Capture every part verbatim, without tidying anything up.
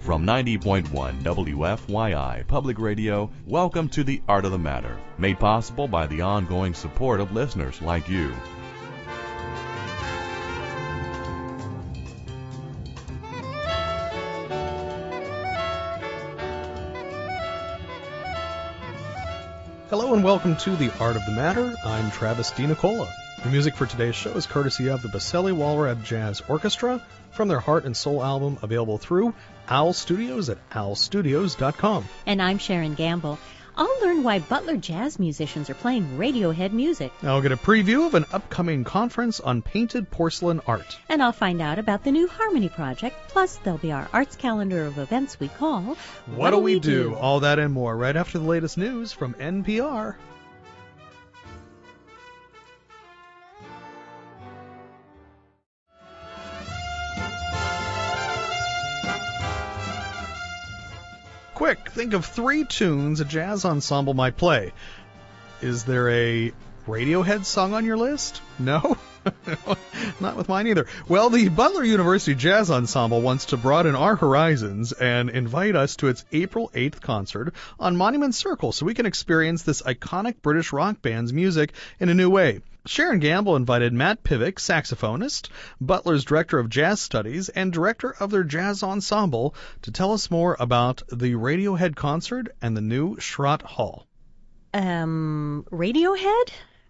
From ninety point one W F Y I Public Radio, welcome to The Art of the Matter, made possible by the ongoing support of listeners like you. Hello and welcome to The Art of the Matter. I'm Travis DiNicola. The music for today's show is courtesy of the Baselli Walrab Jazz Orchestra from their Heart and Soul album, available through Owl Studios at owl studios dot com. And I'm Sharon Gamble. I'll learn why Butler jazz musicians are playing Radiohead music. I'll get a preview of an upcoming conference on painted porcelain art. And I'll find out about the new Harmony Project. Plus, there'll be our arts calendar of events we call What, what do we, we do? do? All that and more right after the latest news from N P R. Quick, think of three tunes a jazz ensemble might play. Is there a Radiohead song on your list? No? Not with mine either. Well, the Butler University Jazz Ensemble wants to broaden our horizons and invite us to its April eighth concert on Monument Circle so we can experience this iconic British rock band's music in a new way. Sharon Gamble invited Matt Pivick, saxophonist, Butler's director of jazz studies, and director of their jazz ensemble, to tell us more about the Radiohead concert and the new Schrodt Hall. Um, Radiohead?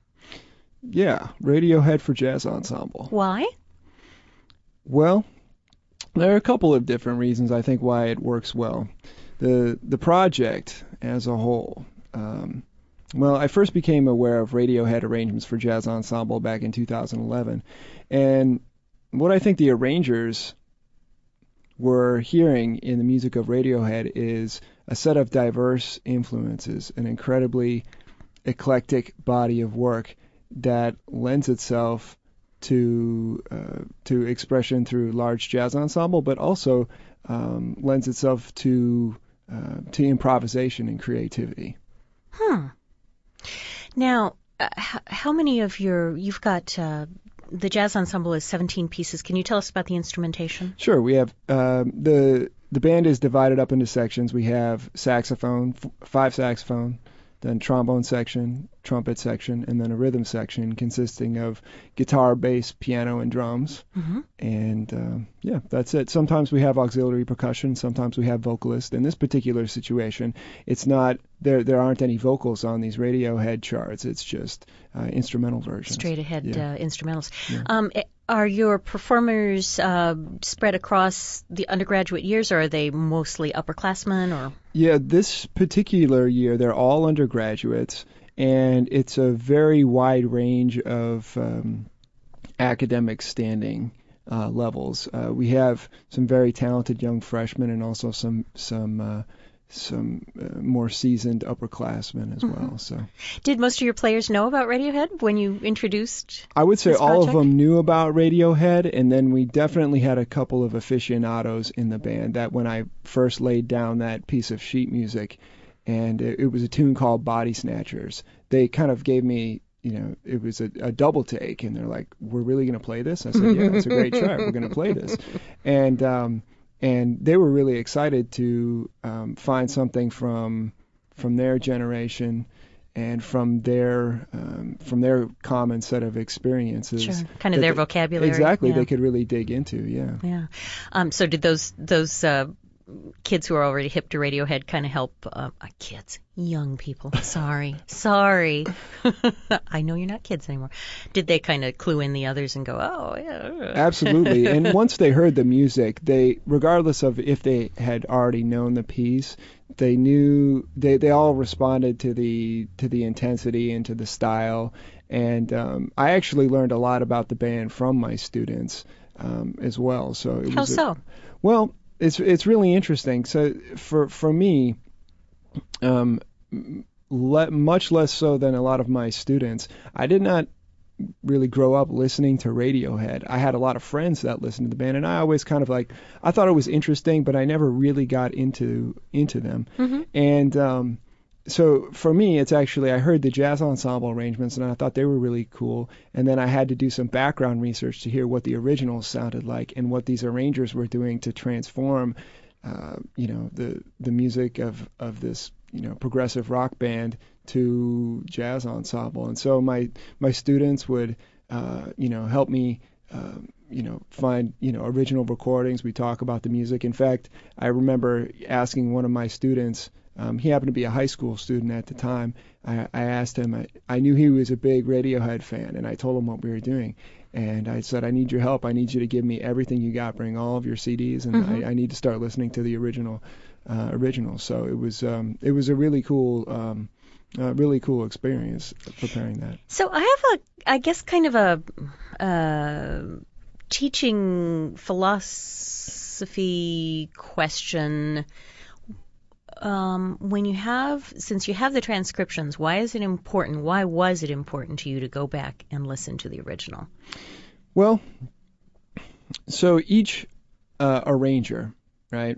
Yeah, Radiohead for Jazz Ensemble. Why? Well, there are a couple of different reasons I think why it works well. The the project as a whole. Um, well, I first became aware of Radiohead arrangements for Jazz Ensemble back in two thousand eleven, and what I think the arrangers were hearing in the music of Radiohead is a set of diverse influences, an incredibly eclectic body of work that lends itself to uh, to expression through large jazz ensemble, but also um, lends itself to uh, to improvisation and creativity. Hmm. Now, uh, h- how many of your you've got uh, the jazz ensemble is seventeen pieces? Can you tell us about the instrumentation? Sure. We have uh, the the band is divided up into sections. We have saxophone, f- five saxophone, then trombone section, trumpet section, and then a rhythm section consisting of guitar, bass, piano, and drums. Mm-hmm. And uh, yeah, that's it. Sometimes we have auxiliary percussion, sometimes we have vocalists. In this particular situation, it's not there. There aren't any vocals on these Radiohead charts. It's just uh, instrumental versions. Straight ahead yeah. uh, instrumentals. Yeah. Um, are your performers uh, spread across the undergraduate years, or are they mostly upperclassmen? Or yeah, this particular year they're all undergraduates. And it's a very wide range of um, academic standing uh, levels. Uh, we have some very talented young freshmen, and also some some uh, some uh, more seasoned upperclassmen as mm-hmm. well. So, did most of your players know about Radiohead when you introduced? I would say this all project? of them knew about Radiohead, and then we definitely had a couple of aficionados in the band that when I first laid down that piece of sheet music. And it, it was a tune called Body Snatchers. They kind of gave me, you know, it was a, a double take, and they're like, "We're really going to play this?" I said, "Yeah, it's a great track. We're going to play this." And um, and they were really excited to um, find something from from their generation and from their um, from their common set of experiences. Sure, kind of their they, vocabulary. Exactly, yeah. They could really dig into. Yeah. Yeah. Um, so did those those uh, kids who are already hip to Radiohead kind of help uh, uh, kids, young people. Sorry, sorry. I know you're not kids anymore. Did they kind of clue in the others and go, oh yeah? Absolutely. And once they heard the music, they, regardless of if they had already known the piece, they knew they they all responded to the to the intensity and to the style. And um, I actually learned a lot about the band from my students um, as well. So it how was so? A, well. It's it's really interesting. So for for me, um, le- much less so than a lot of my students, I did not really grow up listening to Radiohead. I had a lot of friends that listened to the band, and I always kind of like I thought it was interesting, but I never really got into into them. Mm-hmm. And um, so for me, it's actually, I heard the jazz ensemble arrangements and I thought they were really cool. And then I had to do some background research to hear what the originals sounded like and what these arrangers were doing to transform uh, you know, the the music of of this, you know, progressive rock band to jazz ensemble. And so my my students would, uh, you know, help me, uh, you know, find, you know, original recordings. We talk about the music. In fact, I remember asking one of my students, um, he happened to be a high school student at the time. I, I asked him, I, I knew he was a big Radiohead fan, and I told him what we were doing. And I said, I need your help. I need you to give me everything you got. Bring all of your C Ds, and Mm-hmm. I, I need to start listening to the original, uh, original. So it was, um, it was a really cool, um, uh, really cool experience preparing that. So I have a, I guess, kind of a uh, teaching philosophy question. Um, when you have, since you have the transcriptions, why is it important? Why was it important to you to go back and listen to the original? Well, so each uh, arranger, right,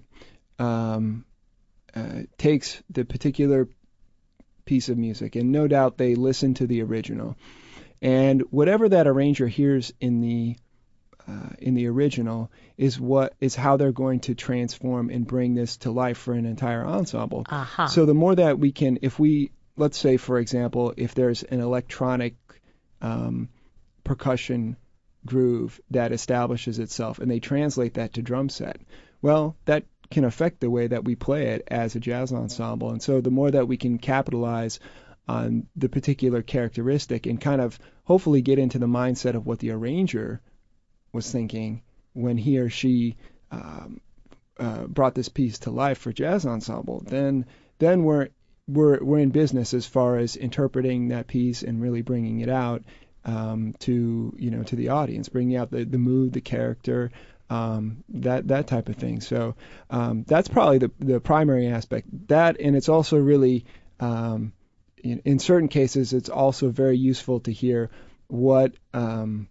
um, uh, takes the particular piece of music, and no doubt they listen to the original. And whatever that arranger hears in the uh, in the original is what is how they're going to transform and bring this to life for an entire ensemble. Aha. So the more that we can, if we, let's say, for example, if there's an electronic um, percussion groove that establishes itself and they translate that to drum set, well, that can affect the way that we play it as a jazz ensemble. And so the more that we can capitalize on the particular characteristic and kind of hopefully get into the mindset of what the arranger was thinking when he or she um, uh, brought this piece to life for jazz ensemble, then then we're we're we're in business as far as interpreting that piece and really bringing it out um, to you know to the audience, bringing out the, the mood, the character, um, that that type of thing. So um, that's probably the the primary aspect. That, and it's also really um, in, in certain cases it's also very useful to hear what um,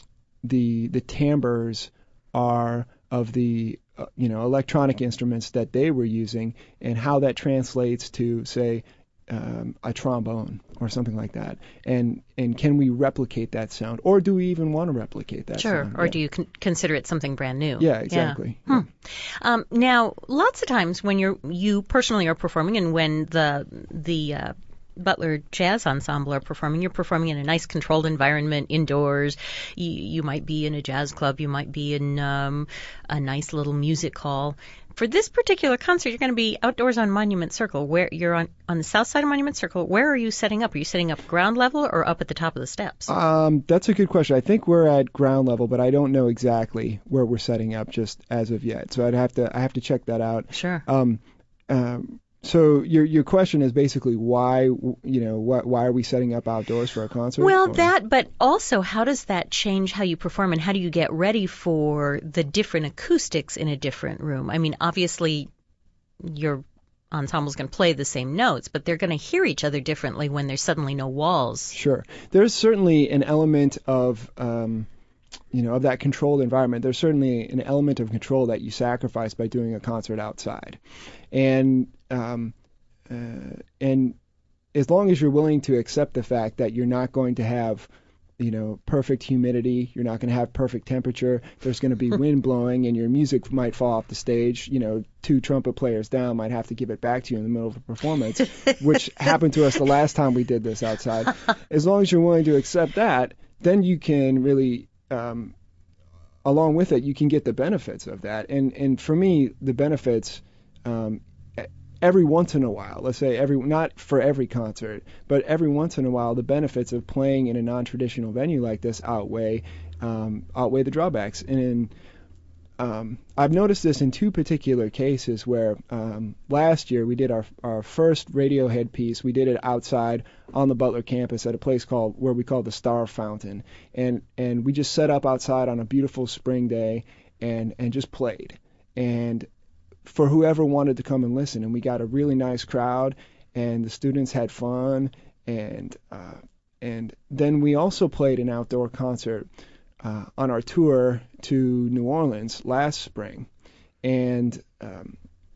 the the timbres are of the uh, you know electronic instruments that they were using, and how that translates to, say, um, a trombone or something like that, and and can we replicate that sound, or do we even want to replicate that Sure. sound? Or Yeah. do you con- consider it something brand new? Yeah, exactly. Hmm. Um, now, lots of times when you're you personally are performing, and when the the uh, Butler Jazz Ensemble are performing, you're performing in a nice controlled environment indoors. You, you might be in a jazz club, you might be in um, a nice little music hall. For this particular concert, you're going to be outdoors on Monument Circle. Where you're on on the south side of Monument Circle. Where are you setting up? Are you setting up ground level or up at the top of the steps? Um, that's a good question. I think we're at ground level, but I don't know exactly where we're setting up just as of yet. So I'd have to I have to check that out. Sure. Um, um, so your your question is basically why you know why why are we setting up outdoors for a concert? Well, Or- that, but also how does that change how you perform, and how do you get ready for the different acoustics in a different room? I mean, obviously, your ensemble's going to play the same notes, but they're going to hear each other differently when there's suddenly no walls. Sure. There's certainly an element of, um, you know, of that controlled environment. There's certainly an element of control that you sacrifice by doing a concert outside. And, um, uh, and as long as you're willing to accept the fact that you're not going to have, you know, perfect humidity, you're not going to have perfect temperature, there's going to be wind blowing, and your music might fall off the stage, you know, two trumpet players down might have to give it back to you in the middle of a performance, which happened to us the last time we did this outside. As long as you're willing to accept that, then you can really, um, along with it, you can get the benefits of that. And, and for me, the benefits, um, every once in a while, let's say every not for every concert, but every once in a while, the benefits of playing in a non-traditional venue like this outweigh um, outweigh the drawbacks. And in, um, I've noticed this in two particular cases where um, last year we did our our first Radiohead piece. We did it outside on the Butler campus at a place called where we call the Star Fountain, and and we just set up outside on a beautiful spring day and and just played. And for whoever wanted to come and listen, and we got a really nice crowd, and the students had fun, and uh, and then we also played an outdoor concert uh, on our tour to New Orleans last spring, and um,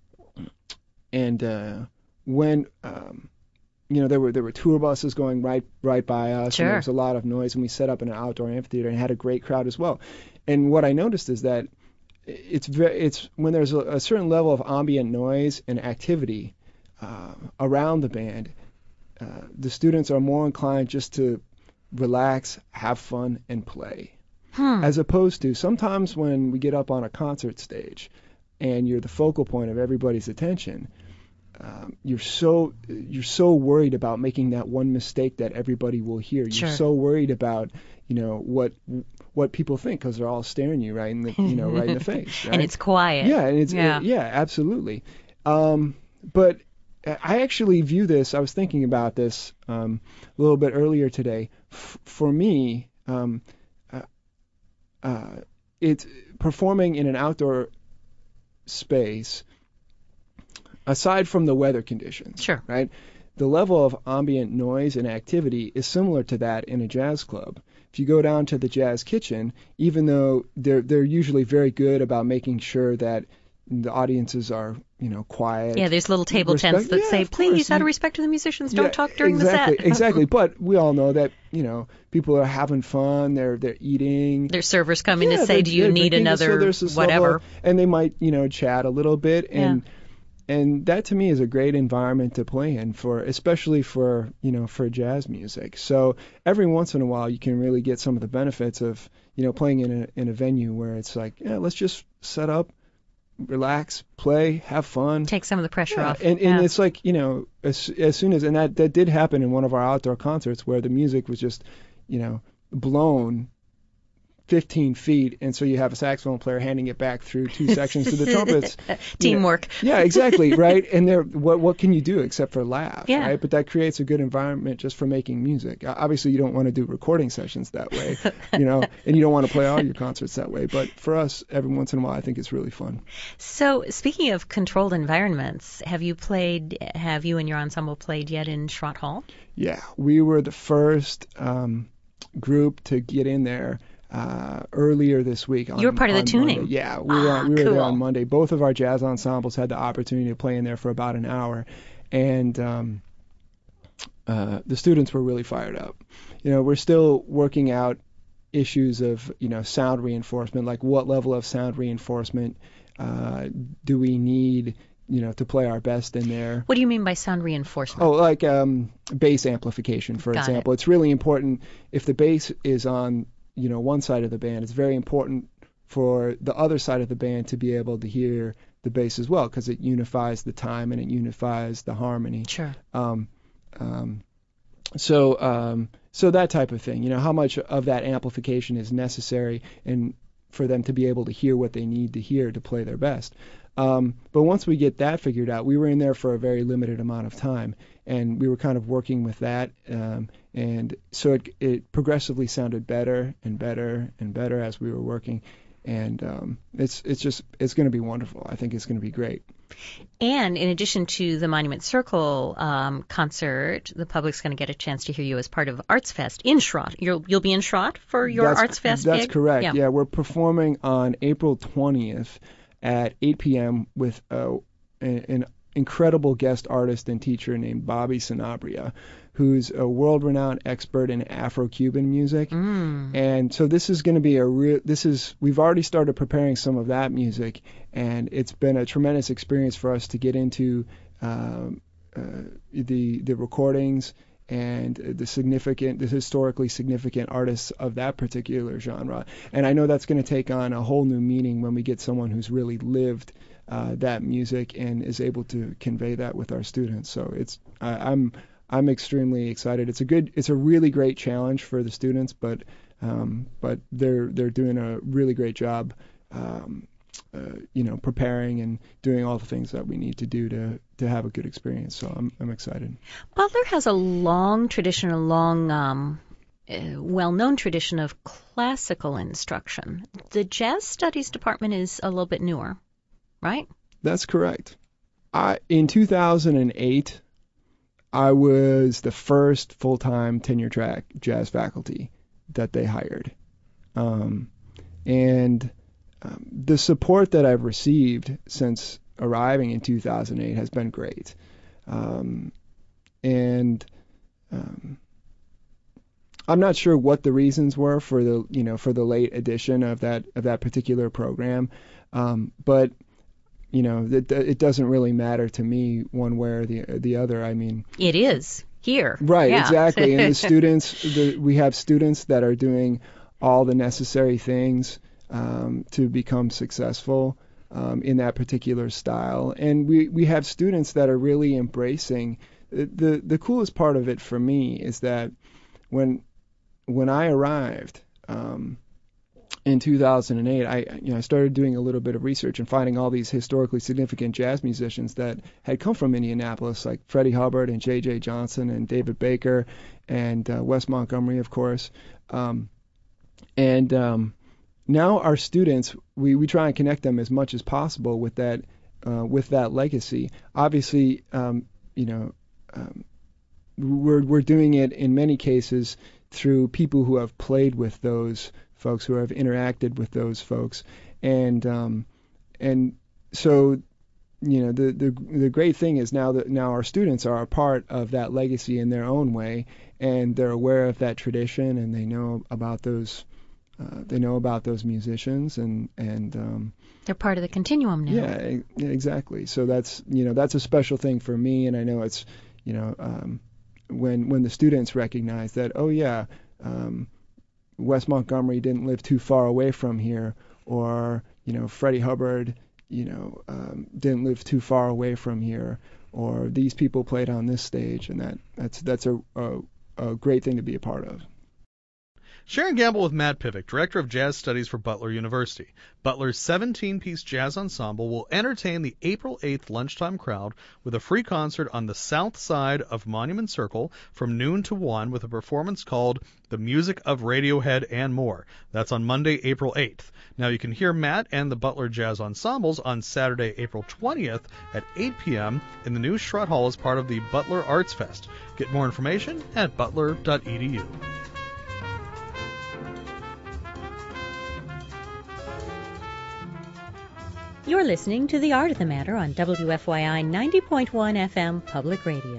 and uh, when um, you know there were there were tour buses going right right by us, Sure. and there was a lot of noise, and we set up in an outdoor amphitheater and had a great crowd as well. And what I noticed is that it's very, it's when there's a, a certain level of ambient noise and activity uh, around the band, uh, the students are more inclined just to relax, have fun, and play. Hmm. As opposed to sometimes when we get up on a concert stage and you're the focal point of everybody's attention, um, you're so you're so worried about making that one mistake that everybody will hear. You're Sure. so worried about, you know, what what people think because they're all staring you right in the you know right in the face. Right? And it's quiet. Yeah, and it's Yeah. uh, yeah, absolutely. Um, but I actually view this. I was thinking about this um, a little bit earlier today. F- for me, um, uh, uh, it's performing in an outdoor space. Aside from the weather conditions, Sure. right? The level of ambient noise and activity is similar to that in a jazz club. If you go down to the Jazz Kitchen, even though they're they're usually very good about making sure that the audiences are, you know, quiet. Yeah, there's little table respect- tents that yeah, say, of please, course. out of You- respect to the musicians, don't Yeah, talk during exactly, the set. Exactly, but we all know that, you know, people are having fun, they're they're eating. Their servers come in Yeah, to say, they're- do you they're need drinking, so another there's this whatever? level- and they might, you know, chat a little bit, and and that to me is a great environment to play in for, especially for, you know, for jazz music. So every once in a while you can really get some of the benefits of, you know, playing in a in a venue where it's like, yeah, let's just set up, relax, play, have fun. Take some of the pressure Yeah, off. and, and Yeah. it's like, you know, as, as soon as, and that, that did happen in one of our outdoor concerts where the music was just, you know, blown fifteen feet, and so you have a saxophone player handing it back through two sections to the trumpets. Teamwork. Yeah, exactly, right? And there, what what can you do except for laugh, Yeah. right? But that creates a good environment just for making music. O- Obviously, you don't want to do recording sessions that way, you know, and you don't want to play all your concerts that way. But for us, every once in a while, I think it's really fun. So, speaking of controlled environments, have you played, have you and your ensemble played yet in Schrott Hall? Yeah, we were the first um, group to get in there uh, earlier this week. On, You were part of the on tuning. Monday. Yeah, we were Ah, we were there cool. on Monday. Both of our jazz ensembles had the opportunity to play in there for about an hour, and um, uh, the students were really fired up. You know, we're still working out issues of, you know, sound reinforcement, like what level of sound reinforcement uh, do we need, you know, to play our best in there. What do you mean by sound reinforcement? Oh, like um, bass amplification, for Got example. It's really important if the bass is on, you know, one side of the band. It's very important for the other side of the band to be able to hear the bass as well, because it unifies the time and it unifies the harmony. Sure. Um, um, so, um, so that type of thing. You know, how much of that amplification is necessary, and for them to be able to hear what they need to hear to play their best. Um, but once we get that figured out, we were in there for a very limited amount of time, and we were kind of working with that, um, and so it, it progressively sounded better and better and better as we were working, and um, it's it's just it's going to be wonderful. I think it's going to be great. And in addition to the Monument Circle um, concert, the public's going to get a chance to hear you as part of Arts Fest in Schrott. You'll you'll be in Schrott for your that's, Arts Fest That's gig? correct. Yeah. Yeah, we're performing on April twentieth at eight p.m. with uh, an, an incredible guest artist and teacher named Bobby Sanabria, who's a world-renowned expert in Afro-Cuban music. Mm. And so this is going to be a real, this is, we've already started preparing some of that music, and it's been a tremendous experience for us to get into um, uh, the the recordings and the significant, the historically significant artists of that particular genre. And I know that's going to take on a whole new meaning when we get someone who's really lived uh, that music and is able to convey that with our students. So it's, I, I'm, I'm extremely excited. It's a good, it's a really great challenge for the students, but, um, but they're, they're doing a really great job, um, uh, you know, preparing and doing all the things that we need to do to, to have a good experience. So I'm, I'm excited. Butler has a long tradition, a long, um, uh, well-known tradition of classical instruction. The Jazz Studies Department is a little bit newer, right? That's correct. I, in two thousand eight, I was the first full-time tenure-track jazz faculty that they hired. Um, and um, the support that I've received since arriving in two thousand eight has been great. Um, and um, I'm not sure what the reasons were for the you know for the late edition of that of that particular program, um, but you know it, it doesn't really matter to me one way or the the other. I mean, it is here, right? Yeah. Exactly. And the students, the, we have students that are doing all the necessary things um, to become successful um, in that particular style, and we we have students that are really embracing. The the, the coolest part of it for me is that when When I arrived um, in two thousand eight, I you know I started doing a little bit of research and finding all these historically significant jazz musicians that had come from Indianapolis, like Freddie Hubbard and J J Johnson and David Baker and uh, Wes Montgomery, of course. Um, and um, now our students, we, we try and connect them as much as possible with that uh, with that legacy. Obviously, um, you know, um, we're we're doing it in many cases through people who have played with those folks, who have interacted with those folks, and um, and so you know the, the the great thing is now that now our students are a part of that legacy in their own way, and they're aware of that tradition, and they know about those uh, they know about those musicians, and and um, they're part of the continuum now. Yeah, e- exactly. So that's you know that's a special thing for me, and I know it's you know. Um, when when the students recognize that, oh yeah, um, Wes Montgomery didn't live too far away from here, or you know Freddie Hubbard, you know um, didn't live too far away from here, or these people played on this stage, and that that's that's a a, a great thing to be a part of. Sharon Gamble with Matt Pivick, Director of Jazz Studies for Butler University. Butler's seventeen-piece jazz ensemble will entertain the April eighth lunchtime crowd with a free concert on the south side of Monument Circle from noon to one with a performance called The Music of Radiohead and More. That's on Monday, April eighth. Now you can hear Matt and the Butler Jazz Ensembles on Saturday, April twentieth at eight p.m. in the new Schrott Hall as part of the Butler Arts Fest. Get more information at butler dot e d u. You're listening to The Art of the Matter on W F Y I ninety point one F M Public Radio.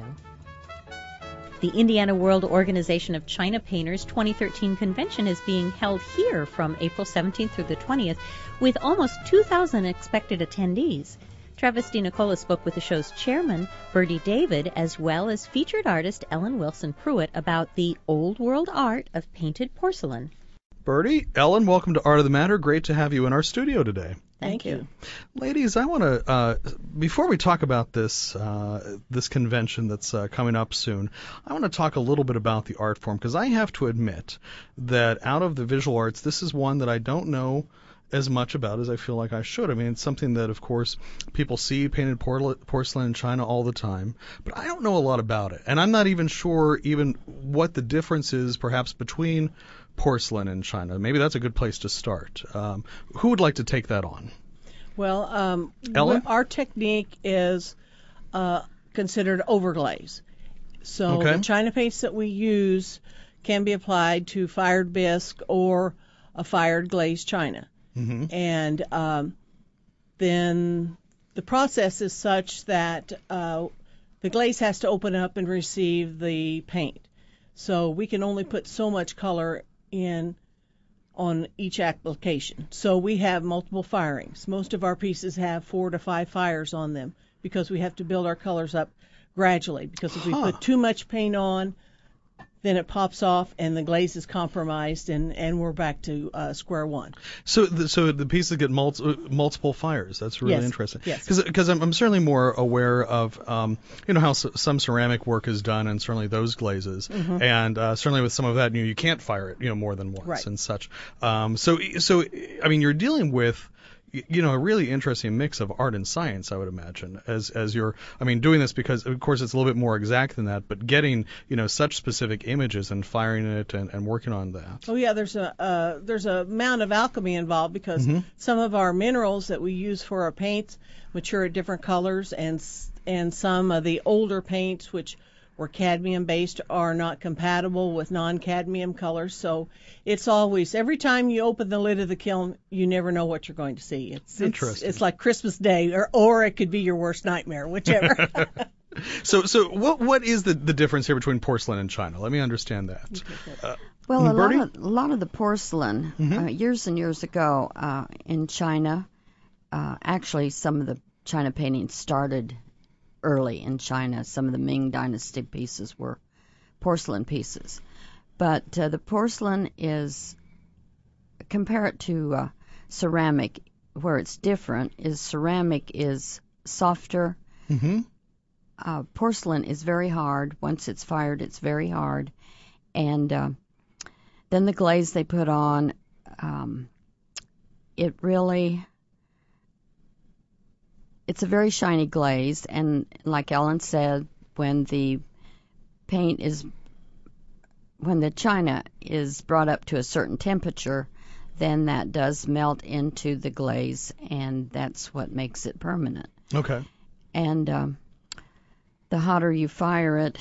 The Indiana World Organization of China Painters twenty thirteen convention is being held here from April seventeenth through the twentieth, with almost two thousand expected attendees. Travis DeNicola spoke with the show's chairman, Bertie David, as well as featured artist Ellen Wilson Pruitt about the old world art of painted porcelain. Bertie, Ellen, welcome to Art of the Matter. Great to have you in our studio today. Thank, Thank you. you. Ladies, I want to, uh, before we talk about this uh, this convention that's uh, coming up soon, I want to talk a little bit about the art form, because I have to admit that out of the visual arts, this is one that I don't know as much about as I feel like I should. I mean, it's something that, of course, people see painted por- porcelain in China all the time, but I don't know a lot about it. And I'm not even sure even what the difference is, perhaps, between porcelain in China. Maybe that's a good place to start. Um, who would like to take that on? Well, um, Ellen? our technique is uh, considered overglaze. So Okay. the China paints that we use can be applied to fired bisque or a fired glazed china. Mm-hmm. And um, then the process is such that uh, the glaze has to open up and receive the paint. So we can only put so much color in on each application. So we have multiple firings. Most of our pieces have four to five fires on them because we have to build our colors up gradually. Because if we Huh. put too much paint on, then it pops off and the glaze is compromised, and, and we're back to uh, square one. So, the, so the pieces get mul- multiple fires. That's really Yes, interesting. yes. Because I'm, I'm certainly more aware of, um, you know, how s- some ceramic work is done, and certainly those glazes, Mm-hmm. and uh, certainly with some of that, you know, you can't fire it, you know, more than once Right. and such. Um, so, so I mean, you're dealing with, you know, a really interesting mix of art and science, I would imagine, as as you're, I mean, doing this because, of course, it's a little bit more exact than that, but getting, you know, such specific images and firing it and, and working on that. Oh yeah, there's a uh, there's a amount of alchemy involved because Mm-hmm. some of our minerals that we use for our paints mature at different colors, and s- and some of the older paints, which were cadmium based, are not compatible with non-cadmium colors. So it's always, every time you open the lid of the kiln, you never know what you're going to see. It's it's, Interesting. it's like Christmas Day, or or it could be your worst nightmare, whichever. So, so what what is the, the difference here between porcelain and china? Let me understand that. Uh, Well, a lot, Bertie? of, a lot of the porcelain, Mhm. uh, years and years ago uh, in China, uh, actually some of the China paintings started early in China. Some of the Ming Dynasty pieces were porcelain pieces. But uh, the porcelain is, compare it to uh, ceramic, where it's different, is ceramic is softer. Mm-hmm. Uh, porcelain is very hard. Once it's fired, it's very hard. And uh, then the glaze they put on, um, it really, it's a very shiny glaze. And like Ellen said, when the paint is, when the china is brought up to a certain temperature, then that does melt into the glaze, and that's what makes it permanent. Okay. And um, the hotter you fire it,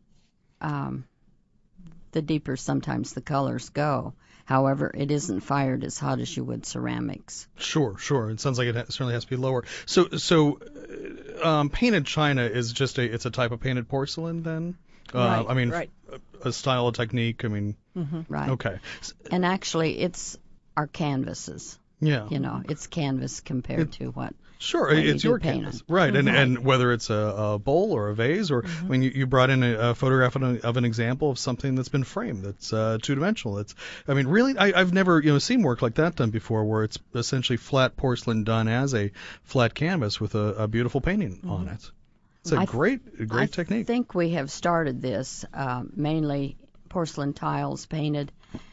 um, the deeper sometimes the colors go. However, it isn't fired as hot as you would ceramics. Sure, sure. It sounds like it ha- certainly has to be lower. So, so uh, um, painted china is just a it's a type of painted porcelain then. Uh, Right, I mean, right. a, a style, a technique. I mean, Right. okay. S- And actually, it's our canvases. Yeah. You know, it's canvas compared It- to what. Sure, what you it's do your paint canvas, on. right? And Right. and whether it's a, a bowl or a vase, or I mean, you, you brought in a, a photograph of an, of an example of something that's been framed, that's uh, two dimensional. It's, I mean, really, I, I've never you know seen work like that done before, where it's essentially flat porcelain done as a flat canvas with a, a beautiful painting on it. It's a I th- great, a great I technique. think we have started this uh, mainly porcelain tiles painted,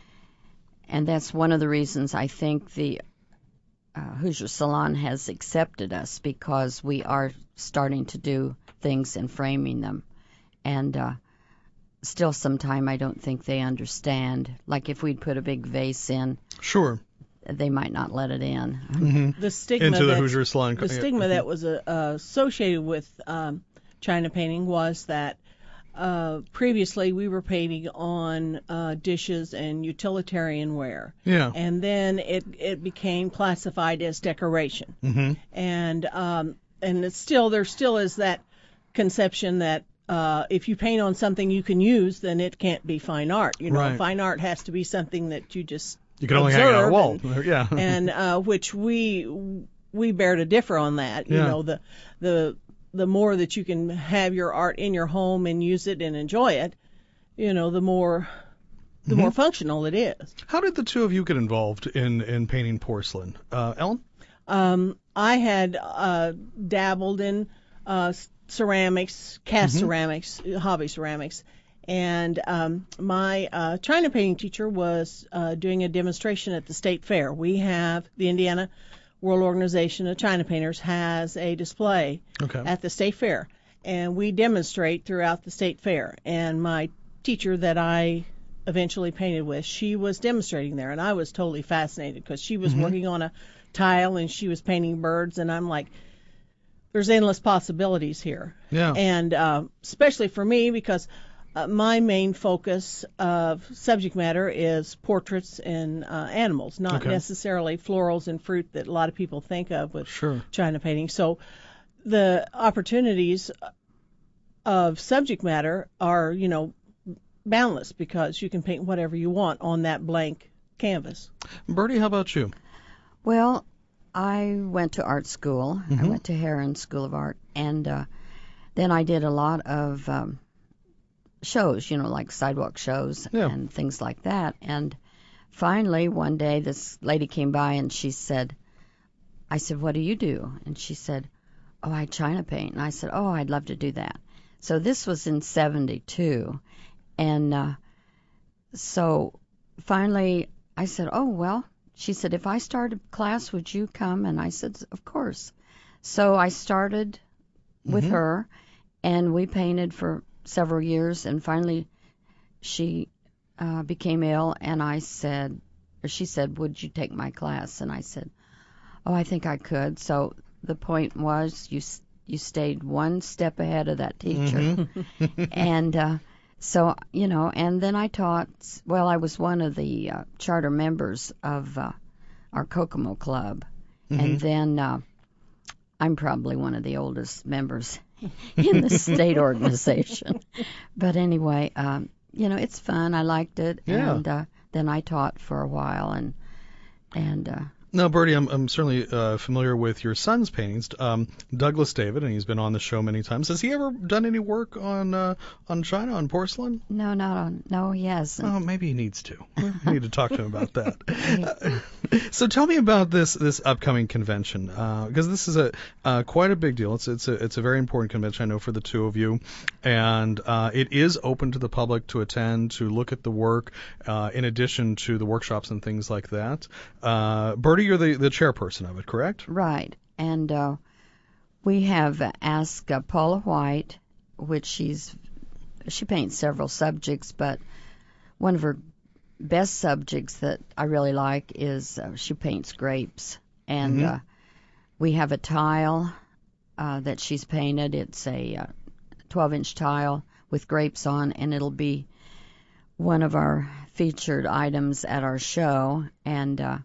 and that's one of the reasons I think the uh, Hoosier Salon has accepted us, because we are starting to do things and framing them. And uh, still sometime I don't think they understand. Like if we'd put a big vase in, Sure. they might not let it in. Mm-hmm. The stigma Into the that- Hoosier Salon. the stigma that was uh, associated with um, China painting was that uh, previously we were painting on uh, dishes and utilitarian ware, Yeah. and then it it became classified as decoration, Mm-hmm. and um, and it's still there still is that conception that uh, if you paint on something you can use, then it can't be fine art. You know, Right. fine art has to be something that you just You can only hang it on a observe wall. and- yeah. and uh, which we we bear to differ on that. You Yeah. know, the the the more that you can have your art in your home and use it and enjoy it, you know, the more the Mm-hmm. more functional it is. How did the two of you get involved in in painting porcelain? Uh, Ellen? Um, I had uh, dabbled in uh, s- ceramics, cast ceramics, hobby ceramics, and um, my uh, China painting teacher was uh, doing a demonstration at the state fair. We have the Indiana World Organization of China Painters has a display Okay. at the state fair, and we demonstrate throughout the state fair. And my teacher that I eventually painted with, she was demonstrating there, and I was totally fascinated because she was working on a tile and she was painting birds, and I'm like, there's endless possibilities here. Yeah. And uh, especially for me, because uh, my main focus of subject matter is portraits and uh, animals, not Okay. necessarily florals and fruit that a lot of people think of with Sure. China painting. So the opportunities of subject matter are, you know, boundless, because you can paint whatever you want on that blank canvas. Bertie, how about you? Well, I went to art school. I Mhm. went to Heron School of Art, and uh, then I did a lot of um, shows, you know, like sidewalk shows Yeah. and things like that. And finally, one day, this lady came by and she said, I said, what do you do? And she said, oh, I China paint. And I said, oh, I'd love to do that. So this was in seventy-two. And uh, so finally, I said, oh, well, she said, if I started class, would you come? And I said, of course. So I started with Mhm. her, and we painted for several years. And finally, she uh, became ill, and I said, or she said, would you take my class? And I said, oh, I think I could. So the point was, you s- you stayed one step ahead of that teacher. Mm-hmm. And uh, so, you know, and then I taught, well, I was one of the uh, charter members of uh, our Kokomo Club. And then uh, I'm probably one of the oldest members in the state organization. But anyway, um, you know, it's fun. I liked it. Yeah. And uh, then I taught for a while, and and uh, Now, Bertie, I'm, I'm certainly uh, familiar with your son's paintings, um, Douglas David, and he's been on the show many times. Has he ever done any work on uh, on China, on porcelain? no, not on. No, he hasn't. Oh, maybe he needs to. I need to talk to him about that. Uh, so tell me about this this upcoming convention, because uh, this is a uh, quite a big deal. It's it's a it's a very important convention, I know, for the two of you, and uh, it is open to the public to attend, to look at the work, uh, in addition to the workshops and things like that. Uh, Bertie, you're the, the chairperson of it, correct? Right. And uh, we have asked uh, Paula White, which she's she paints several subjects, but one of her best subjects that I really like is uh, she paints grapes. And Mm-hmm. uh, we have a tile uh, that she's painted. It's a uh, twelve-inch tile with grapes on, and it'll be one of our featured items at our show. And uh,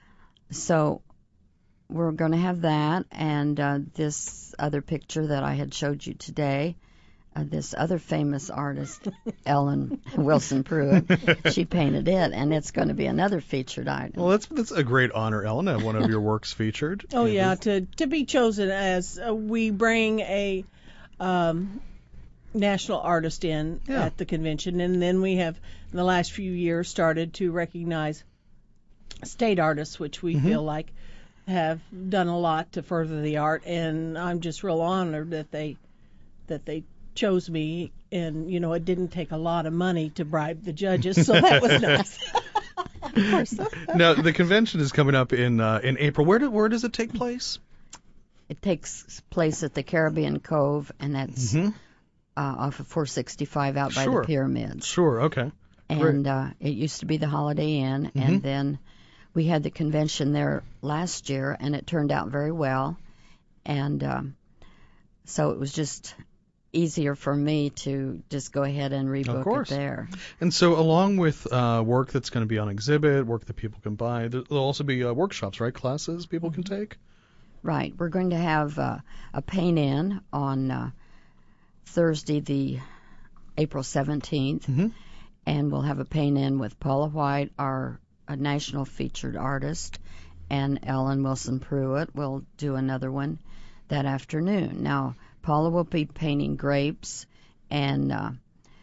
so we're going to have that, and uh, this other picture that I had showed you today, uh, this other famous artist, Ellen Wilson Pruitt, she painted it, and it's going to be another featured item. Well, that's that's a great honor, Ellen, to have one of your works featured. Oh yeah, to to be chosen as uh, we bring a um, national artist in Yeah. at the convention, and then we have in the last few years started to recognize state artists, which we Mm-hmm. feel like have done a lot to further the art, and I'm just real honored that they that they chose me, and you know it didn't take a lot of money to bribe the judges, so that was nice. Of course. Now, the convention is coming up in uh, in April. Where do, where does it take place? It takes place at the Caribbean Cove, and that's Mm-hmm. uh, off of four sixty-five out by Sure. the pyramids. Sure. Okay. And uh, it used to be the Holiday Inn, Mm-hmm. and then we had the convention there last year, and it turned out very well. And um, so it was just easier for me to just go ahead and rebook it course. there. And so, along with uh, work that's going to be on exhibit, work that people can buy, there- there'll also be uh, workshops, right? Classes people can take. Right. We're going to have uh, a paint-in on uh, Thursday, the April seventeenth, Mhm. and we'll have a paint-in with Paula White, our a national featured artist, and Ellen Wilson Pruitt will do another one that afternoon. Now, Paula will be painting grapes, and uh,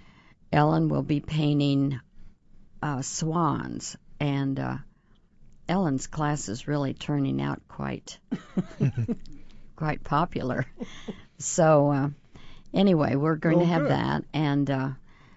Ellen will be painting uh, swans, and uh, Ellen's class is really turning out quite quite popular. So uh, anyway, we're going Well, to have good. that, and uh,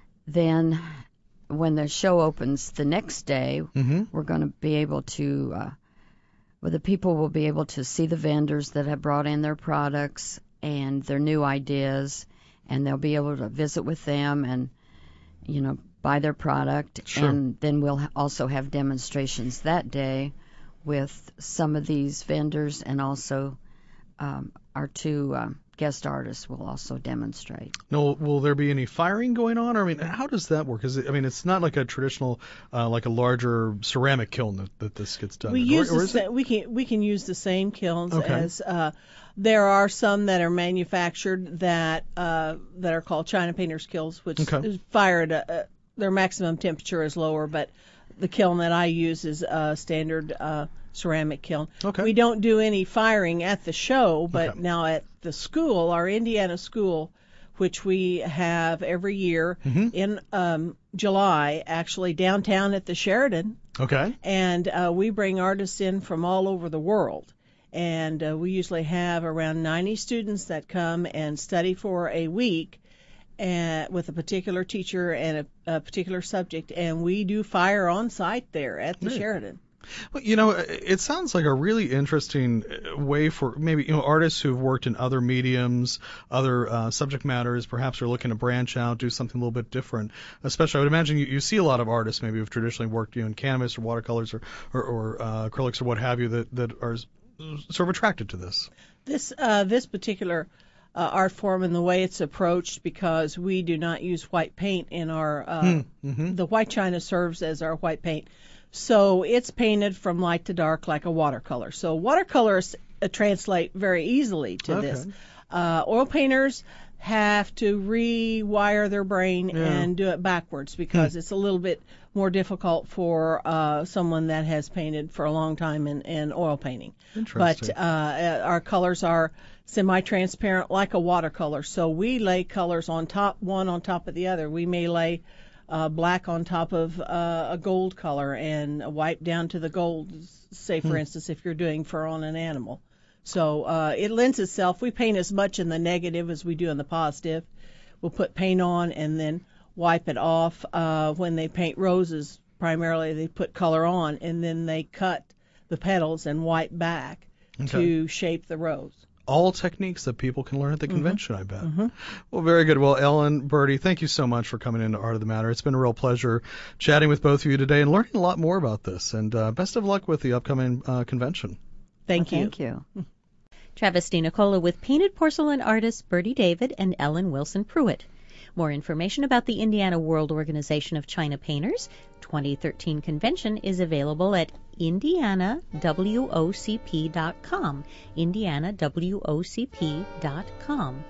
then when the show opens the next day, Mm-hmm. we're going to be able to, uh, well, the people will be able to see the vendors that have brought in their products and their new ideas, and they'll be able to visit with them and, you know, buy their product. Sure. And then we'll ha- also have demonstrations that day with some of these vendors, and also um, our two um, guest artists will also demonstrate. Now, will there be any firing going on? Or, I mean, how does that work? Is it, I mean, it's not like a traditional, uh, like a larger ceramic kiln that, that this gets done We in, use or, or the is it? sa- we can we can use the same kilns Okay. as uh, there are some that are manufactured that uh, that are called China painters kilns, which Okay. is fire at a, uh, their maximum temperature is lower, but the kiln that I use is a standard uh, ceramic kiln. Okay. We don't do any firing at the show, but Okay. now at the school, our Indiana school, which we have every year Mhm. in um, July, actually downtown at the Sheridan. Okay. And uh, we bring artists in from all over the world. And uh, we usually have around ninety students that come and study for a week uh, with a particular teacher and a, a particular subject. And we do fire on site there at the Neat. Sheridan. Well, you know, it sounds like a really interesting way for maybe, you know, artists who've worked in other mediums, other uh, subject matters, perhaps are looking to branch out, do something a little bit different. Especially, I would imagine you, you see a lot of artists maybe who've traditionally worked, you know, in canvas or watercolors or or, or uh, acrylics or what have you that that are sort of attracted to this. This uh, this particular uh, art form and the way it's approached, because we do not use white paint in our uh, Mm-hmm. the white china serves as our white paint. So it's painted from light to dark like a watercolor. So watercolors uh, translate very easily to Okay. this. Uh, oil painters have to rewire their brain Yeah. and do it backwards because it's a little bit more difficult for uh, someone that has painted for a long time in, in oil painting. But Interesting. uh, our colors are semi-transparent like a watercolor. So we lay colors on top, one on top of the other. We may lay uh, black on top of uh, a gold color and wipe down to the gold, say, for instance, if you're doing fur on an animal. So uh, it lends itself. We paint as much in the negative as we do in the positive. We'll put paint on and then wipe it off. Uh, when they paint roses, primarily they put color on and then they cut the petals and wipe back Okay. to shape the rose. All techniques that people can learn at the convention, I bet. Well, very good. Well, Ellen, Bertie, thank you so much for coming into Art of the Matter. It's been a real pleasure chatting with both of you today and learning a lot more about this. And uh, best of luck with the upcoming uh, convention. Thank Well, you. Thank you. Travis DiNicola with painted porcelain artists Bertie David and Ellen Wilson Pruitt. More information about the Indiana World Organization of China Painters twenty thirteen convention is available at indiana w o c p dot com. indiana w o c p dot com.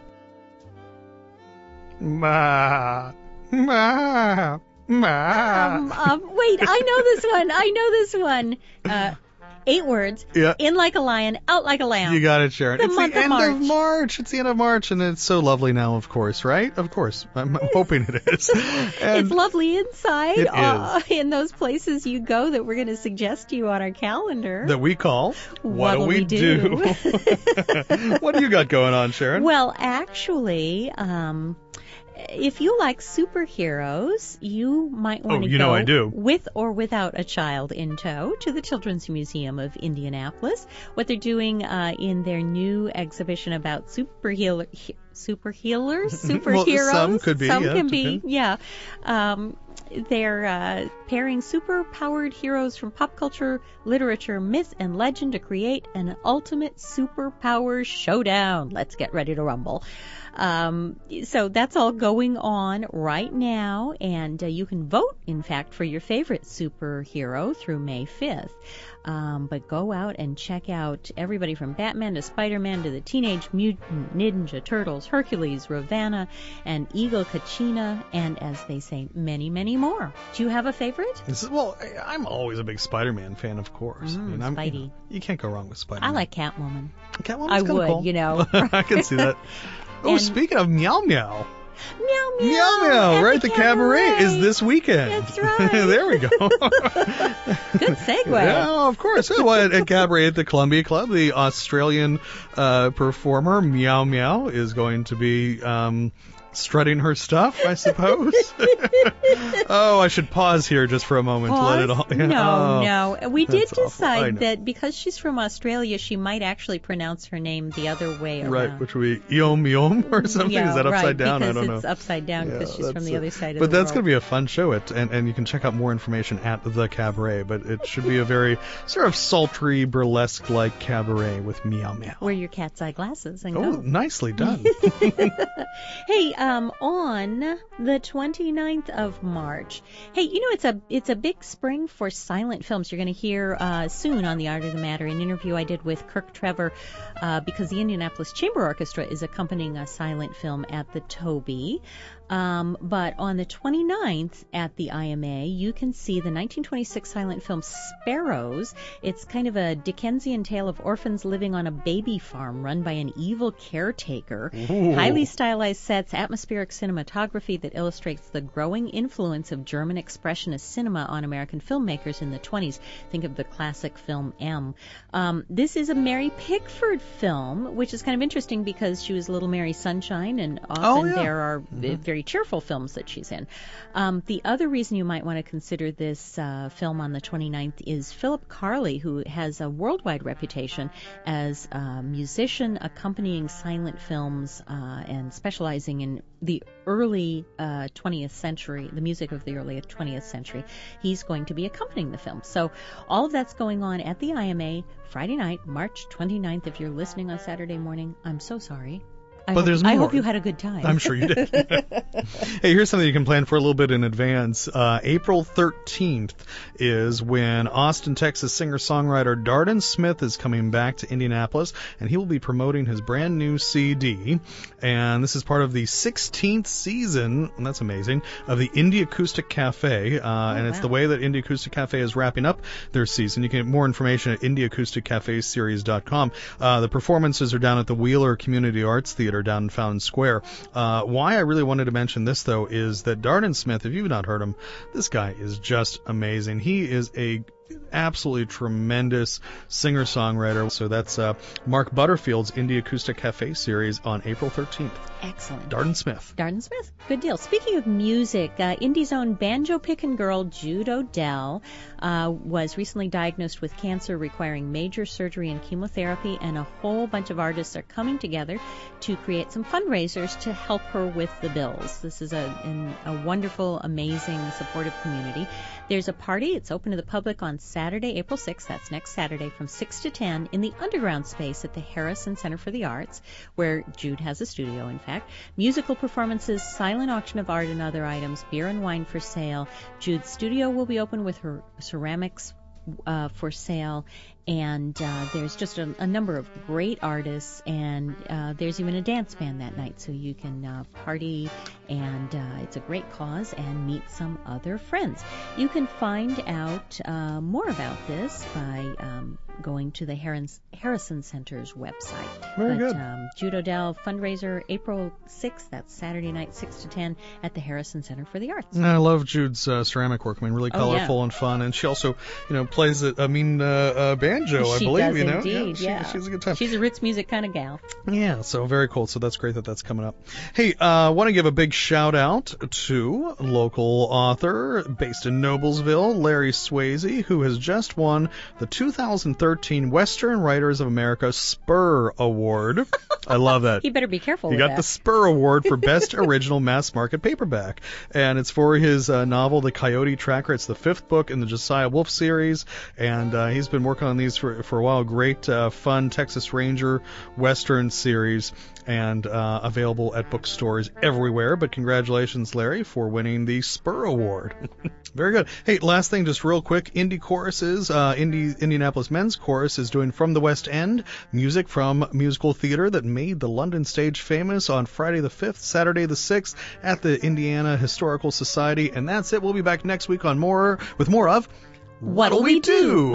Ma, ma, ma. Um, um, wait, I know this one. I know this one. Uh, eight words. Yeah. In like a lion, out like a lamb. You got it, Sharon. The it's month the of end March. of March. It's the end of March, and it's so lovely now, of course, right? Of course. I'm hoping it is. And It's lovely inside. It uh, in those places you go that we're going to suggest to you on our calendar. that we call, What What'll Do We, we do? do? What do you got going on, Sharon? Well, actually, um, if you like superheroes, you might want Oh, to you go know I do. with or without a child in tow to the Children's Museum of Indianapolis. What they're doing uh, in their new exhibition about super healer, he, super healers, superheroes. some could be, Some yeah, can be, depend- yeah. Um, they're uh, pairing super-powered heroes from pop culture, literature, myth, and legend to create an ultimate superpower showdown. Let's get ready to rumble. Um, so that's all going on right now, and uh, you can vote, in fact, for your favorite superhero through May fifth. Um, but go out and check out everybody from Batman to Spider-Man to the Teenage Mutant Ninja Turtles, Hercules, Ravana, and Eagle Kachina, and as they say, many, many more. Do you have a favorite? This is, well, I- I'm always a big Spider-Man fan, of course. Mm, I'm, Spidey. You, know, you can't go wrong with Spider-Man. I like Catwoman. Catwoman's I kinda would, cool. you know. I can see that. Oh, And- speaking of Meow Meow. Meow meow. Meow Meow, at right? The, cabaret. is this weekend. That's right. There we go. Good segue. Yeah, of course. Yeah, well, at, at Cabaret at the Columbia Club, the Australian uh, performer Meow Meow is going to be um, strutting her stuff, I suppose. Oh, I should pause here just for a moment to let it all. Pause? No, Oh, no. We did that's awful. I decide know. that because she's from Australia, she might actually pronounce her name the other way around. Right, which would be Eom Eom or something. Yeah, is that upside right, down? I because don't know. it's upside down because Yeah, she's from that's the it. other side of But the that's world. going to be a fun show, it, and, and you can check out more information at the Cabaret. But it should be a very sort of sultry, burlesque-like cabaret with Meow Meow. Wear your cat's eye glasses and Oh, go. nicely done. Hey, um, on the twenty-ninth of March. Hey, you know it's a it's a big spring for silent films. You're going to hear uh, soon on the Art of the Matter an interview I did with Kirk Trevor uh, because the Indianapolis Chamber Orchestra is accompanying a silent film at the Toby. Um, but on the twenty-ninth at the I M A, you can see the nineteen twenty-six silent film Sparrows. It's kind of a Dickensian tale of orphans living on a baby farm run by an evil caretaker. Ooh. Highly stylized sets, atmospheric cinematography that illustrates the growing influence of German expressionist cinema on American filmmakers in the twenties. Think of the classic film M. Um, this is a Mary Pickford film, which is kind of interesting because she was Little Mary Sunshine, and often Oh, yeah. there are uh, very cheerful films that she's in. Um, the other reason you might want to consider this uh, film on the twenty-ninth is Philip Carley, who has a worldwide reputation as a musician accompanying silent films uh, and specializing in the early uh, twentieth century, the music of the early twentieth century. He's going to be accompanying the film. So all of that's going on at the I M A Friday night, March twenty-ninth. If you're listening on Saturday morning, I'm so sorry. I but hope, there's I more. hope you had a good time. I'm sure you did. Hey, here's something you can plan for a little bit in advance. Uh, April thirteenth is when Austin, Texas singer-songwriter Darden Smith is coming back to Indianapolis, and he will be promoting his brand new C D. And this is part of the sixteenth season, and that's amazing, of the Indie Acoustic Cafe. Uh, oh, and it's wow. the way that Indie Acoustic Cafe is wrapping up their season. You can get more information at indie acoustic cafe series dot com. Uh, the performances are down at the Wheeler Community Arts Theater down in Fountain Square. Uh, why I really wanted to mention this, though, is that Darden Smith, if you've not heard him, this guy is just amazing. He is a absolutely tremendous singer-songwriter. So that's uh, Mark Butterfield's Indie Acoustic Cafe series on April thirteenth. Excellent. Darden Smith. Darden Smith. Good deal. Speaking of music, uh, Indie's own banjo-picking girl Jude Odell uh, was recently diagnosed with cancer requiring major surgery and chemotherapy, and a whole bunch of artists are coming together to create some fundraisers to help her with the bills. This is a, an, a wonderful, amazing, supportive community. There's a party. It's open to the public on Saturday, April sixth. That's next Saturday from six to ten in the underground space at the Harrison Center for the Arts, where Jude has a studio, in fact. Musical performances, silent auction of art and other items, beer and wine for sale. Jude's studio will be open with her ceramics uh, for sale. And uh, there's just a, a number of great artists, and uh, there's even a dance band that night, so you can uh, party, and uh, it's a great cause, and meet some other friends. You can find out uh, more about this by um, going to the Harris, Harrison Center's website. Very but, good. Um, Jude Odell fundraiser, April sixth, that's Saturday night, six to ten, at the Harrison Center for the Arts. I love Jude's uh, ceramic work. I mean, really Oh, colorful yeah. and fun, and she also, you know, plays a, I mean, uh, uh, banjo, I She believe, does you know. indeed, she, yeah. She's a good time. She's a roots music kind of gal. Yeah, so very cool. So that's great that that's coming up. Hey, I uh, want to give a big shout out to local author based in Noblesville, Larry Swayze, who has just won the two thousand thirteen Western Writers of America Spur Award. I love that. He better be careful He with got that. the Spur Award for Best Original Mass Market Paperback, and it's for his uh, novel, The Coyote Tracker. It's the fifth book in the Josiah Wolf series, and uh, he's been working on these for, for a while. Great, uh, fun Texas Ranger Western series, and uh, available at bookstores everywhere. But congratulations, Larry, for winning the Spur Award. Very good. Hey, last thing, just real quick, Indie Choruses, uh, Indie, Indianapolis Men's Chorus is doing From the West End, music from musical theater that made the London stage famous on Friday the fifth, Saturday the sixth at the Indiana Historical Society. And that's it. We'll be back next week on more with more of What'll We Do?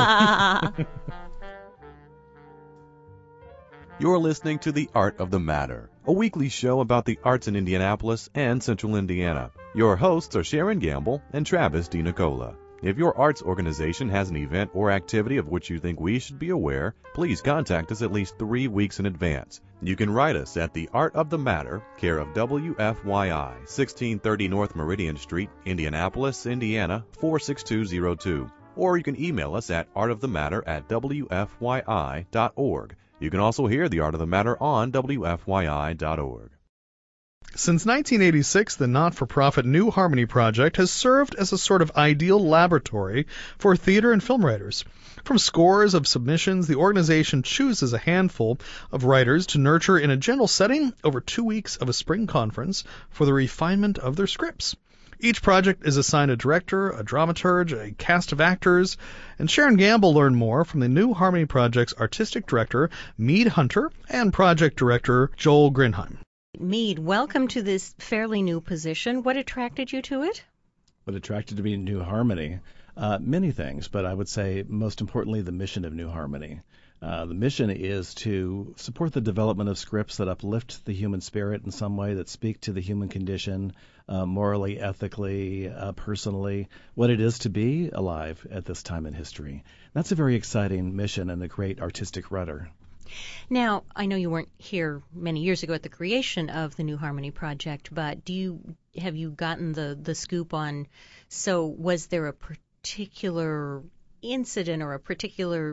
You're listening to The Art of the Matter, a weekly show about the arts in Indianapolis and Central Indiana. Your hosts are Sharon Gamble and Travis DiNicola. If your arts organization has an event or activity of which you think we should be aware, please contact us at least three weeks in advance. You can write us at The Art of the Matter, care of W F Y I, sixteen thirty North Meridian Street, Indianapolis, Indiana, four six two zero two. Or you can email us at artofthematter at w f y i dot org. You can also hear The Art of the Matter on w f y i dot org. Since nineteen eighty-six, the not-for-profit New Harmony Project has served as a sort of ideal laboratory for theater and film writers. From scores of submissions, the organization chooses a handful of writers to nurture in a gentle setting over two weeks of a spring conference for the refinement of their scripts. Each project is assigned a director, a dramaturge, a cast of actors, and Sharon Gamble learned more from the New Harmony Project's artistic director, Mead Hunter, and project director, Joel Grinheim. Mead, welcome to this fairly new position. What attracted you to it? What attracted me to New Harmony? Uh, many things, but I would say most importantly the mission of New Harmony. Uh, the mission is to support the development of scripts that uplift the human spirit in some way, that speak to the human condition, uh, morally, ethically, uh, personally, what it is to be alive at this time in history. That's a very exciting mission and a great artistic rudder. Now, I know you weren't here many years ago at the creation of the New Harmony Project, but do you have you gotten the, the scoop on, so was there a particular incident or a particular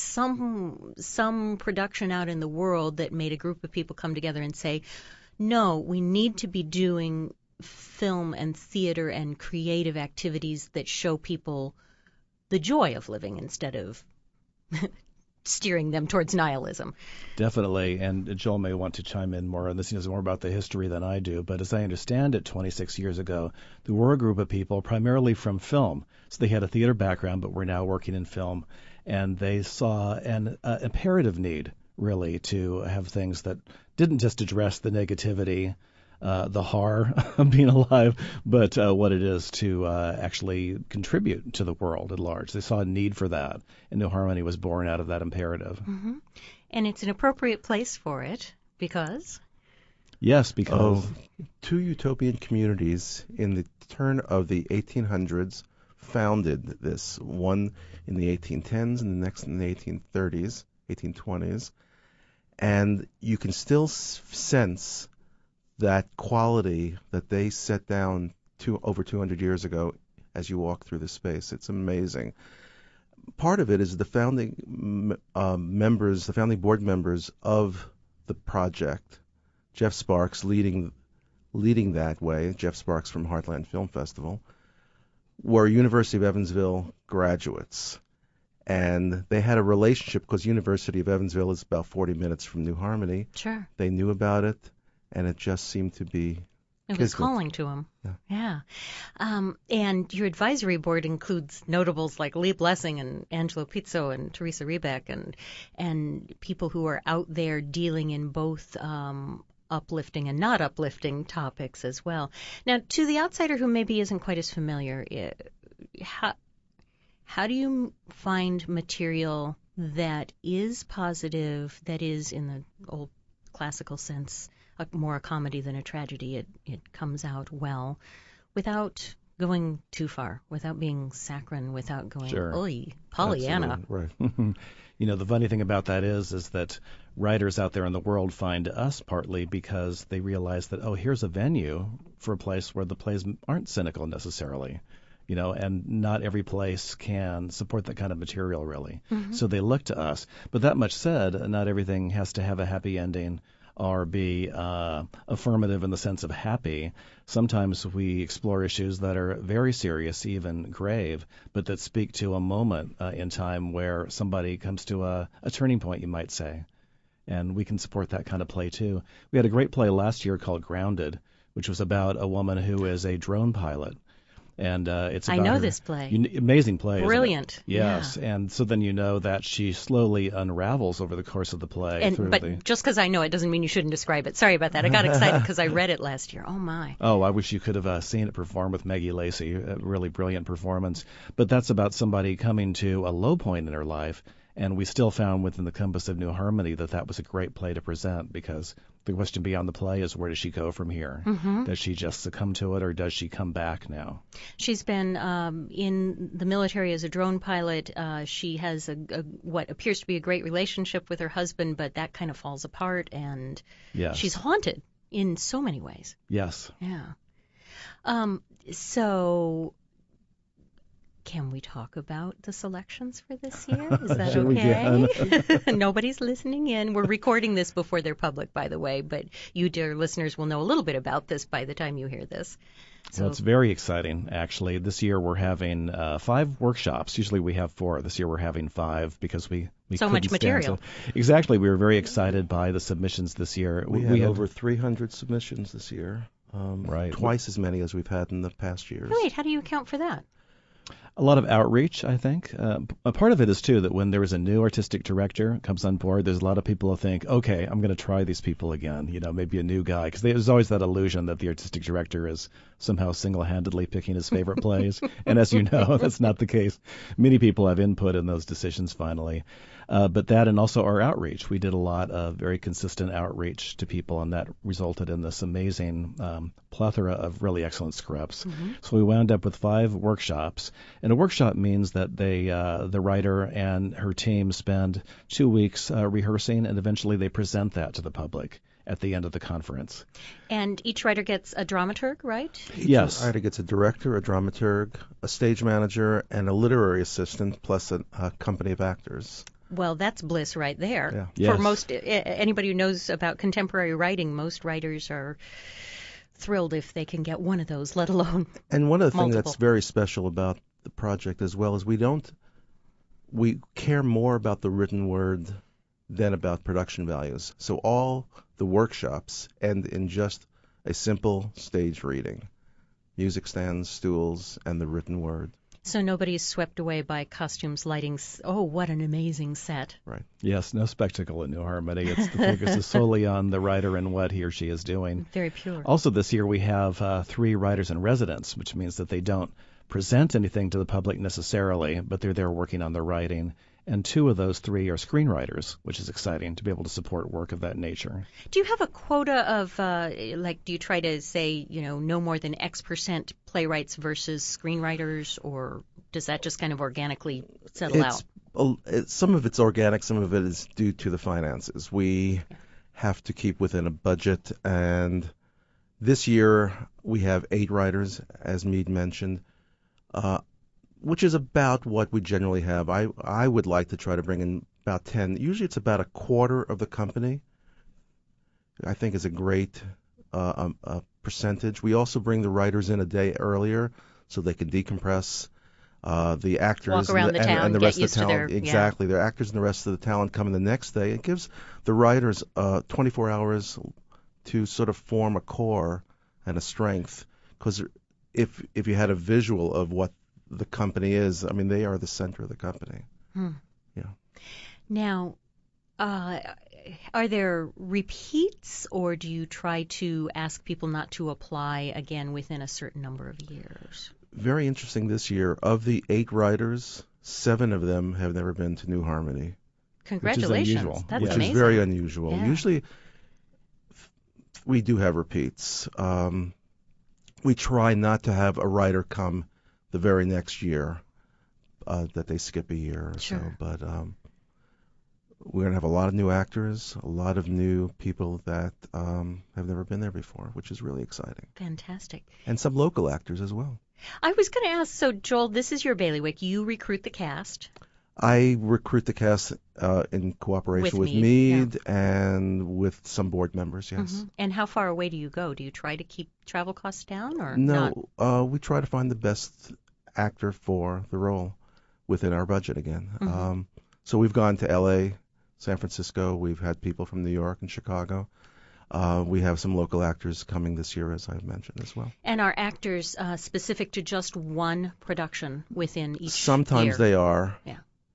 some some production out in the world that made a group of people come together and say, no, we need to be doing film and theater and creative activities that show people the joy of living instead of steering them towards nihilism. Definitely, and Joel may want to chime in more on this. He knows more about the history than I do, but as I understand it, twenty-six years ago, there were a group of people primarily from film. So they had a theater background, but were now working in film, and they saw an uh, imperative need, really, to have things that didn't just address the negativity, uh, the horror of being alive, but uh, what it is to uh, actually contribute to the world at large. They saw a need for that, and New Harmony was born out of that imperative. Mm-hmm. And it's an appropriate place for it because? Yes, because... Oh, two utopian communities in the turn of the eighteen hundreds founded this, one in the eighteen tens and the next in the eighteen thirties, eighteen twenties. And you can still s- sense that quality that they set down two, over two hundred years ago as you walk through the space. It's amazing. Part of it is the founding uh, members, the founding board members of the project, Jeff Sparks leading leading that way, Jeff Sparks from Heartland Film Festival, were University of Evansville graduates. And they had a relationship because University of Evansville is about forty minutes from New Harmony. Sure. They knew about it, and it just seemed to be It was kismet. calling to them. Yeah. Yeah. Um, and your advisory board includes notables like Lee Blessing and Angelo Pizzo and Teresa Rebeck and and people who are out there dealing in both um, uplifting and not uplifting topics as well. Now, to the outsider who maybe isn't quite as familiar, it, how how do you find material that is positive, that is, in the old classical sense, a, more a comedy than a tragedy? It it comes out well, without going too far, without being saccharine, without going, Sure. oy, Pollyanna. Absolutely, right. You know, the funny thing about that is, is that writers out there in the world find us partly because they realize that, oh, here's a venue for a place where the plays aren't cynical necessarily, you know, and not every place can support that kind of material, really. Mm-hmm. So they look to us. But that much said, not everything has to have a happy ending or be uh, affirmative in the sense of happy. Sometimes we explore issues that are very serious, even grave, but that speak to a moment uh, in time where somebody comes to a, a turning point, you might say. And we can support that kind of play, too. We had a great play last year called Grounded, which was about a woman who is a drone pilot. And uh, it's I about know her, this play. You, amazing play. isn't it? Brilliant. Yes. Yeah. And so then you know that she slowly unravels over the course of the play. And through but the... just because I know it doesn't mean you shouldn't describe it. Sorry about that. I got excited because I read it last year. Oh my. Oh, I wish you could have uh, seen it perform with Maggie Lacey. A really brilliant performance. But that's about somebody coming to a low point in her life. And we still found within the compass of New Harmony that that was a great play to present, because the question beyond the play is, where does she go from here? Mm-hmm. Does she just succumb to it, or does she come back now? She's been um, in the military as a drone pilot. Uh, she has a, a what appears to be a great relationship with her husband, but that kind of falls apart, and Yes. she's haunted in so many ways. Yes. Yeah. Um, so, can we talk about the selections for this year? Is that Sure we okay? Nobody's listening in. We're recording this before they're public, by the way, but you, dear listeners, will know a little bit about this by the time you hear this. So, Well, it's very exciting, actually. This year we're having uh, five workshops. Usually we have four. This year we're having five because we, we So much couldn't stand material. to- Exactly. We were very excited by the submissions this year. We had had over three hundred submissions this year, um, Right. twice as many as we've had in the past years. wait, how do you account for that? a lot of outreach, I think. Uh, a part of it is, too, that when there is a new artistic director comes on board, there's a lot of people who think, okay, I'm going to try these people again, you know, maybe a new guy. Because there's always that illusion that the artistic director is somehow single-handedly picking his favorite plays. And as you know, that's not the case. Many people have input in those decisions finally. Uh, but that and also our outreach. We did a lot of very consistent outreach to people, and that resulted in this amazing um, plethora of really excellent scripts. Mm-hmm. So we wound up with five workshops. And a workshop means that they, uh, the writer and her team spend two weeks uh, rehearsing, and eventually they present that to the public at the end of the conference. And each writer gets a dramaturg, right? Each Yes. writer gets a director, a dramaturg, a stage manager, and a literary assistant, plus a, a company of actors. Well, that's bliss right there. Yeah. For Yes. most, anybody who knows about contemporary writing, most writers are thrilled if they can get one of those, let alone And one of the things multiple. that's very special about the project as well is we don't we care more about the written word than about production values. So all the workshops end in just a simple stage reading, music stands, stools, and the written word. So nobody's swept away by costumes, lightings. Oh, what an amazing set. Right. Yes, no spectacle at New Harmony. It's the focus is solely on the writer and what he or she is doing. Very pure. Also this year we have uh, three writers in residence, which means that they don't present anything to the public necessarily, but they're there working on their writing. And two of those three are screenwriters, which is exciting to be able to support work of that nature. Do you have a quota of, uh, like, do you try to say, you know, no more than X percent playwrights versus screenwriters, or does that just kind of organically settle It's, out? it, some of it's organic, some of it is due to the finances. We have to keep within a budget, and this year we have eight writers, as Meade mentioned. Uh, which is about what we generally have. I I would like to try to bring in about ten. Usually it's about a quarter of the company. I think is a great uh, um, uh, percentage. We also bring the writers in a day earlier so they can decompress. Uh, the actors Walk around and the, the and, town, and the get rest of used the to talent. their- yeah. Exactly. Their actors and the rest of the talent come in the next day. It gives the writers uh, twenty-four hours to sort of form a core and a strength. Because if if you had a visual of what the company is, I mean, they are the center of the company. Hmm. Yeah. Now, uh, are there repeats, or do you try to ask people not to apply again within a certain number of years? Very interesting this year. Of the eight writers, seven of them have never been to New Harmony, Congratulations. unusual. That's Yeah. which amazing. is very unusual. Yeah. Usually, we do have repeats. Um, we try not to have a writer come the very next year, uh, that they skip a year or Sure. so. But um, we're going to have a lot of new actors, a lot of new people that um, have never been there before, which is really exciting. Fantastic. And some local actors as well. I was going to ask, so Joel, this is your bailiwick. You recruit the cast. I recruit the cast uh, in cooperation With with, Meade, Meade and with some board members, yes. Mhm. And how far away do you go? Do you try to keep travel costs down, or not? No, uh, we try to find the best actor for the role within our budget again. Mhm. Um, so we've gone to L A, San Francisco. We've had people from New York and Chicago. Uh, we have some local actors coming this year, as I've mentioned as well. And are actors uh, specific to just one production within each Sometimes year? they are. Yeah.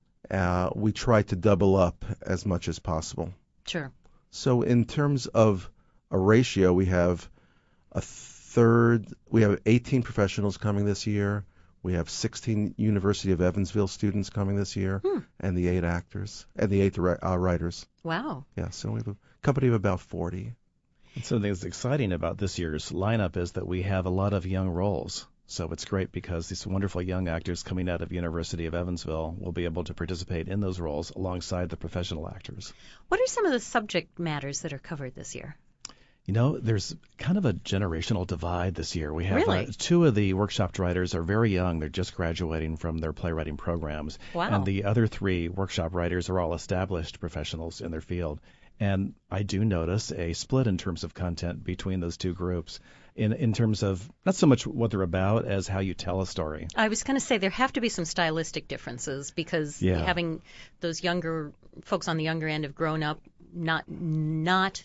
Uh, we try to double up as much as possible. Sure. So in terms of a ratio, we have a third, we have eighteen professionals coming this year. We have sixteen University of Evansville students coming this year, Hmm. and the eight actors, and the eight direct, uh, writers. Wow. Yeah, so we have a company of about forty. And something that's exciting about this year's lineup is that we have a lot of young roles. So it's great because these wonderful young actors coming out of University of Evansville will be able to participate in those roles alongside the professional actors. What are some of the subject matters that are covered this year? You know, there's kind of a generational divide this year. We have Really? uh, two of the workshop writers are very young. They're just graduating from their playwriting programs. Wow. And the other three workshop writers are all established professionals in their field. And I do notice a split in terms of content between those two groups in, in terms of not so much what they're about as how you tell a story. I was going to say there have to be some stylistic differences because Yeah. having those younger folks on the younger end have grown up not not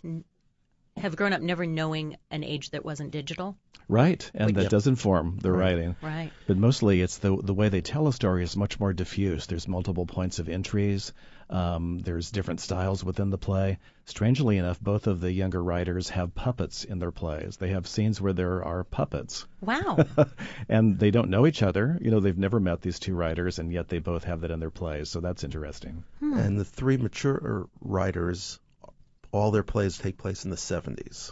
have grown up never knowing an age that wasn't digital. Right. And that Yep. does inform the Right. writing. Right. But mostly it's the the way they tell a story is much more diffuse. There's multiple points of entries. Um, there's different styles within the play. Strangely enough, both of the younger writers have puppets in their plays. They have scenes where there are puppets. Wow. And they don't know each other. You know, they've never met these two writers, and yet they both have that in their plays. So that's interesting. Hmm. And the three mature writers, all their plays take place in the seventies.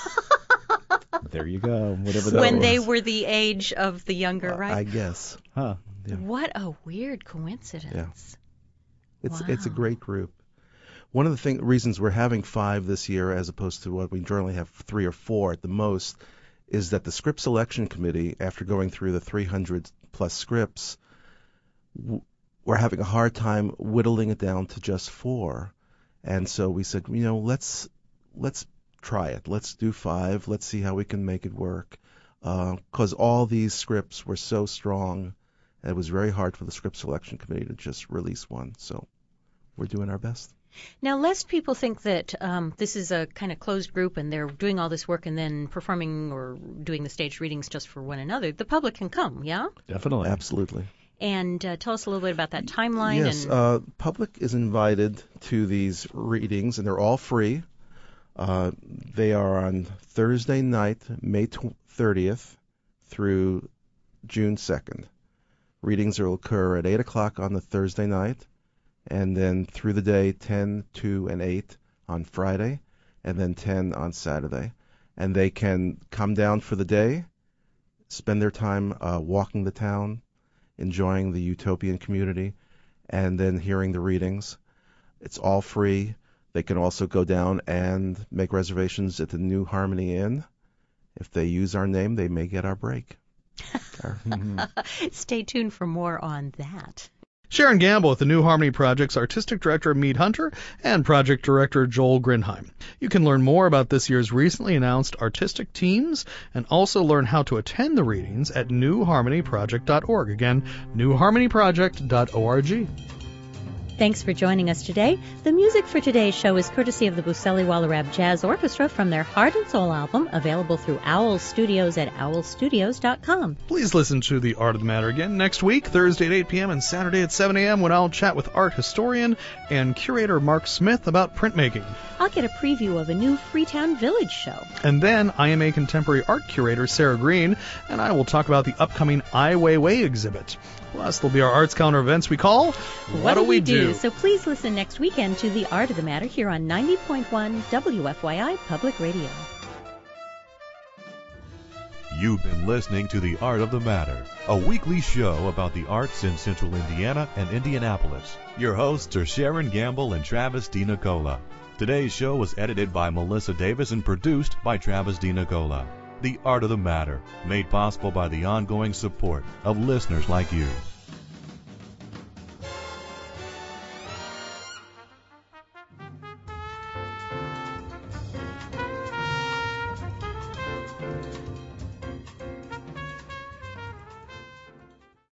There you go. Whatever that When was. they were the age of the younger, Uh, right? I guess. Huh. Yeah. What a weird coincidence. It's it's a Wow. great group. One of the thing, reasons we're having five this year as opposed to what we generally have three or four at the most is that the script selection committee, after going through the three hundred plus scripts, w- we're having a hard time whittling it down to just four. And so we said, you know, let's let's try it. Let's do five. Let's see how we can make it work. Because all these scripts were so strong And it was very hard for the script selection committee to just release one. So we're doing our best. Now, lest people think that um, this is a kind of closed group and they're doing all this work and then performing or doing the staged readings just for one another, the public can come, yeah? Definitely. Absolutely. And uh, tell us a little bit about that timeline. Yes, and uh, public is invited to these readings, and they're all free. Uh, they are on Thursday night, May thirtieth, through June second. Readings will occur at eight o'clock on the Thursday night, and then through the day, ten, two, and eight on Friday, and then ten on Saturday. And they can come down for the day, spend their time uh, walking the town, enjoying the utopian community, and then hearing the readings. It's all free. They can also go down and make reservations at the New Harmony Inn. If they use our name, they may get our break. Stay tuned for more on that. Sharon Gamble with the New Harmony Project's Artistic Director Mead Hunter and Project Director Joel Grinheim. You can learn more about this year's recently announced artistic teams and also learn how to attend the readings at new harmony project dot org. Again, new harmony project dot org. Thanks for joining us today. The music for today's show is courtesy of the Buceli Walarab Jazz Orchestra from their Heart and Soul album, available through Owl Studios at owl studios dot com. Please listen to The Art of the Matter again next week, Thursday at eight p.m. and Saturday at seven a.m. when I'll chat with art historian and curator Mark Smith about printmaking. I'll get a preview of a new Freetown Village show. And then I am a contemporary art curator, Sarah Green, and I will talk about the upcoming Ai Weiwei exhibit. Plus, there'll be our arts calendar events we call What, what Do We do? Do? So please listen next weekend to The Art of the Matter here on ninety point one W F Y I Public Radio. You've been listening to The Art of the Matter, a weekly show about the arts in Central Indiana and Indianapolis. Your hosts are Sharon Gamble and Travis DiNicola. Today's show was edited by Melissa Davis and produced by Travis DiNicola. The Art of the Matter, made possible by the ongoing support of listeners like you.